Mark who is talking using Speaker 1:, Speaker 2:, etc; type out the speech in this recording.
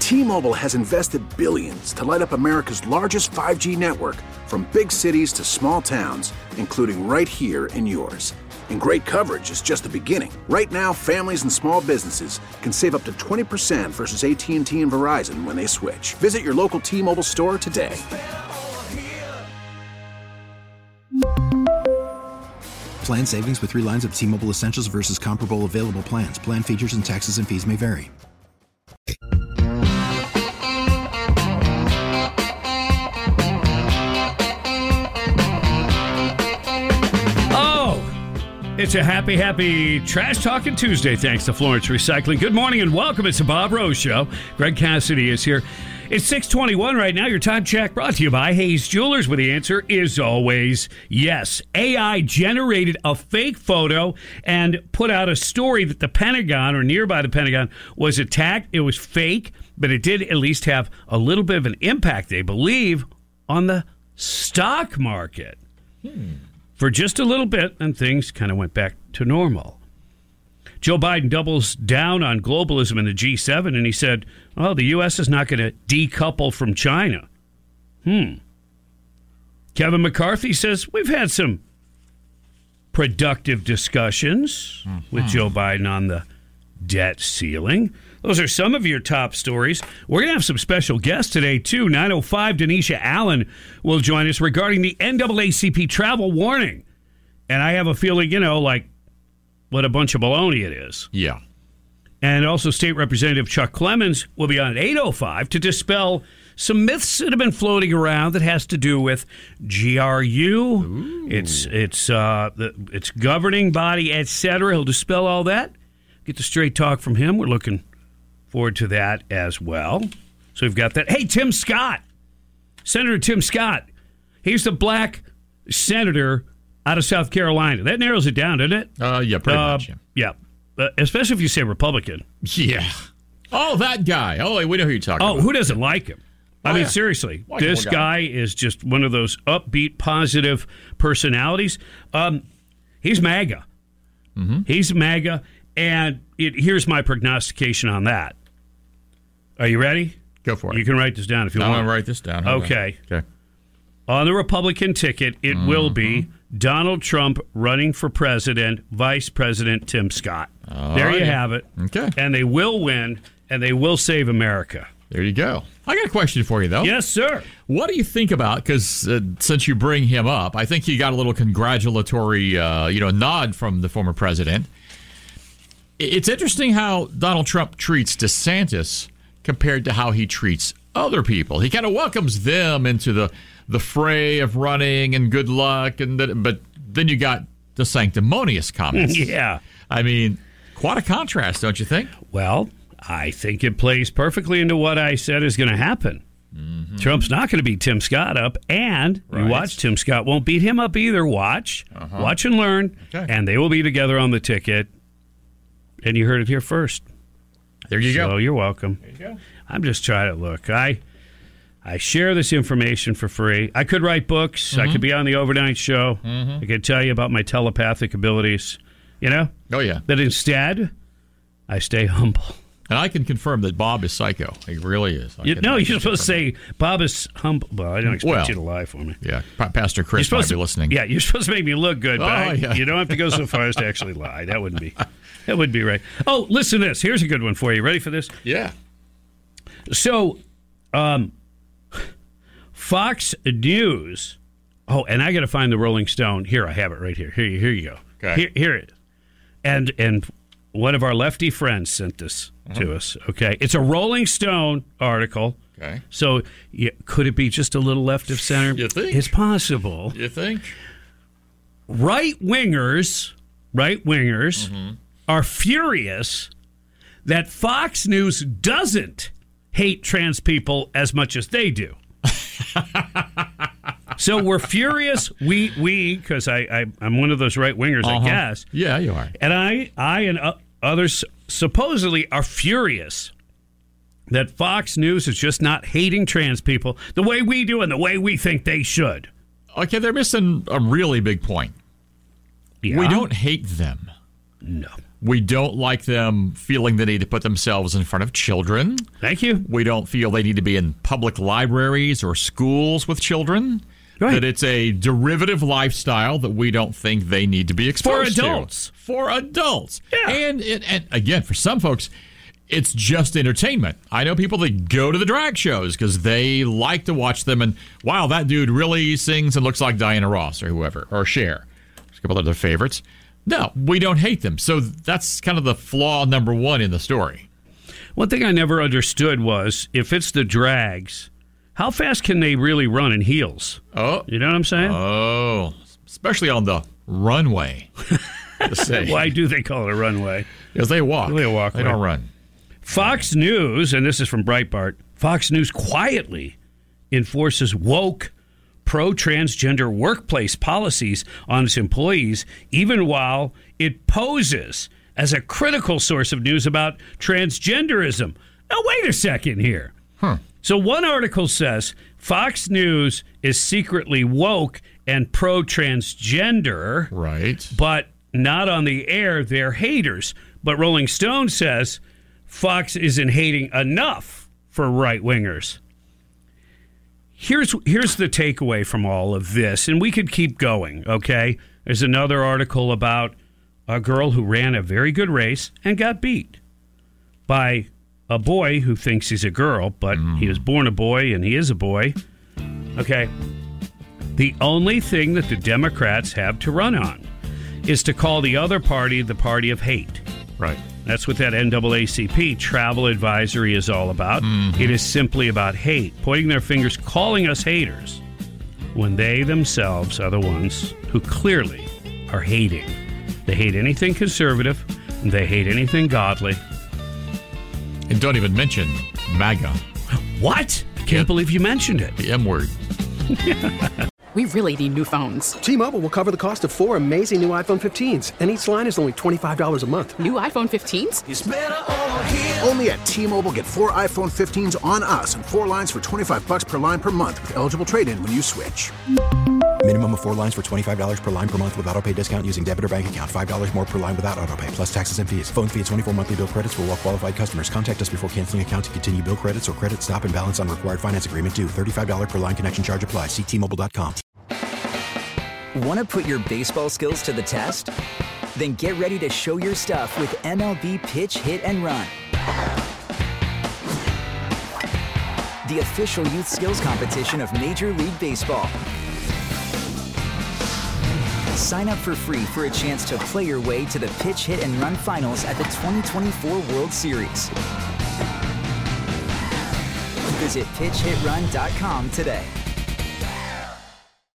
Speaker 1: T-Mobile has invested billions to light up America's largest 5G network, from big cities to small towns, including right here in yours. And great coverage is just the beginning. Right now, families and small businesses can save up to 20% versus AT&T and Verizon when they switch. Visit your local T-Mobile store today.
Speaker 2: Plan savings with 3 lines of T-Mobile Essentials versus comparable available plans. Plan features and taxes and fees may vary.
Speaker 3: It's a happy Trash Talking Tuesday, thanks to Florence Recycling. Good morning and welcome. It's the Bob Rose Show. Greg Cassidy is here. It's 6:21 right now. Your time check brought to you by Hayes Jewelers, where the answer is always yes. AI generated a fake photo and put out a story that the Pentagon, or nearby the Pentagon, was attacked. It was fake, but it did at least have a little bit of an impact, they believe, on the stock market. For just a little bit, and things kind of went back to normal. Joe Biden doubles down on globalism in the G7, and he said, well, the U.S. is not going to decouple from China. Kevin McCarthy says, we've had some productive discussions with Joe Biden on the debt ceiling. Those are some of your top stories. We're going to have some special guests today, too. 9:05, Denisha Allen will join us regarding the NAACP travel warning. And I have a feeling, like what a bunch of baloney it is.
Speaker 4: Yeah.
Speaker 3: And also State Representative Chuck Clemens will be on at 8:05 to dispel some myths that have been floating around that has to do with GRU, its governing body, etc. He'll dispel all that. Get the straight talk from him. We're looking forward to that as well. So we've got that. Hey, Tim Scott. Senator Tim Scott. He's the black senator out of South Carolina. That narrows it down, doesn't it?
Speaker 4: Yeah, pretty much.
Speaker 3: Yeah. Especially if you say Republican.
Speaker 4: Yeah. Oh, that guy. Oh, we know who you're talking about.
Speaker 3: Oh, who doesn't like him? I mean, seriously. This guy is just one of those upbeat, positive personalities. He's MAGA. He's MAGA. And here's my prognostication on that. Are you ready?
Speaker 4: Go for it.
Speaker 3: You can write this down if you want.
Speaker 4: I'm going to write this down.
Speaker 3: Okay. On the Republican ticket, it will be Donald Trump running for president, Vice President Tim Scott. There you have it.
Speaker 4: Okay.
Speaker 3: And they will win, and they will save America.
Speaker 4: There you go. I got a question for you, though.
Speaker 3: Yes, sir.
Speaker 4: What do you think about, because since you bring him up, I think you got a little congratulatory nod from the former president. It's interesting how Donald Trump treats DeSantis compared to how he treats other people. He kind of welcomes them into the fray of running and good luck, but then you got the sanctimonious comments.
Speaker 3: Yeah.
Speaker 4: I mean, quite a contrast, don't you think?
Speaker 3: Well, I think it plays perfectly into what I said is going to happen. Trump's not going to beat Tim Scott up, and you watch, Tim Scott won't beat him up either. Watch and learn, and they will be together on the ticket. And you heard it here first.
Speaker 4: There you go.
Speaker 3: So you're welcome.
Speaker 4: There you go.
Speaker 3: I'm just trying to look. I share this information for free. I could write books. I could be on the overnight show. I could tell you about my telepathic abilities. Oh,
Speaker 4: yeah.
Speaker 3: But instead, I stay humble.
Speaker 4: And I can confirm that Bob is psycho. He really is.
Speaker 3: You're supposed to say Bob is humble. Well, I don't expect you to lie for me.
Speaker 4: Yeah, Pastor Chris might be listening.
Speaker 3: Yeah, you're supposed to make me look good, but you don't have to go so far as to actually lie. That wouldn't be right. Oh, listen to this. Here's a good one for you. Ready for this?
Speaker 4: Yeah.
Speaker 3: So, Fox News. Oh, and I got to find the Rolling Stone. Here, I have it right here. Here you go.
Speaker 4: Okay.
Speaker 3: Here it is. And one of our lefty friends sent this to us. Okay, it's a Rolling Stone article.
Speaker 4: Okay.
Speaker 3: So, could it be just a little left of center?
Speaker 4: You think?
Speaker 3: It's possible.
Speaker 4: You think?
Speaker 3: Right wingers are furious that Fox News doesn't hate trans people as much as they do. So we're furious. We because I'm one of those right wingers, I guess.
Speaker 4: Yeah, you are.
Speaker 3: And I and others supposedly are furious that Fox News is just not hating trans people the way we do and the way we think they should.
Speaker 4: Okay, they're missing a really big point.
Speaker 3: Yeah.
Speaker 4: We don't hate them.
Speaker 3: No.
Speaker 4: We don't like them feeling the need to put themselves in front of children.
Speaker 3: Thank you.
Speaker 4: We don't feel they need to be in public libraries or schools with children.
Speaker 3: Right.
Speaker 4: That it's a derivative lifestyle that we don't think they need to be exposed
Speaker 3: For adults.
Speaker 4: to. For adults.
Speaker 3: Yeah.
Speaker 4: And again, for some folks, it's just entertainment. I know people that go to the drag shows because they like to watch them and, wow, that dude really sings and looks like Diana Ross or whoever, or Cher. There's a couple other favorites. No, we don't hate them. So that's kind of the flaw number one in the story.
Speaker 3: One thing I never understood was, if it's the drags, how fast can they really run in heels?
Speaker 4: Oh.
Speaker 3: You know what I'm saying?
Speaker 4: Oh, especially on the runway.
Speaker 3: Why do they call it a runway?
Speaker 4: Because they walk.
Speaker 3: They walk.
Speaker 4: They don't run.
Speaker 3: Fox News, and this is from Breitbart, Fox News quietly enforces woke pro-transgender workplace policies on its employees, even while it poses as a critical source of news about transgenderism. Now, wait a second here. So one article says Fox News is secretly woke and pro-transgender.
Speaker 4: Right.
Speaker 3: But not on the air, they're haters. But Rolling Stone says Fox isn't hating enough for right-wingers. Here's the takeaway from all of this, and we could keep going, okay? There's another article about a girl who ran a very good race and got beat by a boy who thinks he's a girl, but he was born a boy and he is a boy. Okay. The only thing that the Democrats have to run on is to call the other party the party of hate.
Speaker 4: Right.
Speaker 3: That's what that NAACP travel advisory is all about. It is simply about hate, pointing their fingers, calling us haters, when they themselves are the ones who clearly are hating. They hate anything conservative, and they hate anything godly.
Speaker 4: And don't even mention MAGA.
Speaker 3: What? I can't believe you mentioned it.
Speaker 4: The M word.
Speaker 5: We really need new phones.
Speaker 6: T-Mobile will cover the cost of 4 amazing new iPhone 15s, and each line is only $25 a month.
Speaker 5: New iPhone 15s?
Speaker 1: It's better over here. Only at T-Mobile, get 4 iPhone 15s on us and 4 lines for $25 per line per month with eligible trade-in when you switch.
Speaker 2: Minimum of 4 lines for $25 per line per month with autopay discount using debit or bank account. $5 more per line without autopay, plus taxes and fees. Phone fee at 24 monthly bill credits for well-qualified customers. Contact us before canceling account to continue bill credits or credit stop and balance on required finance agreement due. $35 per line connection charge applies. See T-Mobile.com.
Speaker 7: Want to put your baseball skills to the test? Then get ready to show your stuff with MLB Pitch Hit and Run, the official youth skills competition of Major League Baseball. Sign up for free for a chance to play your way to the Pitch Hit and Run finals at the 2024 World Series. Visit pitchhitrun.com today.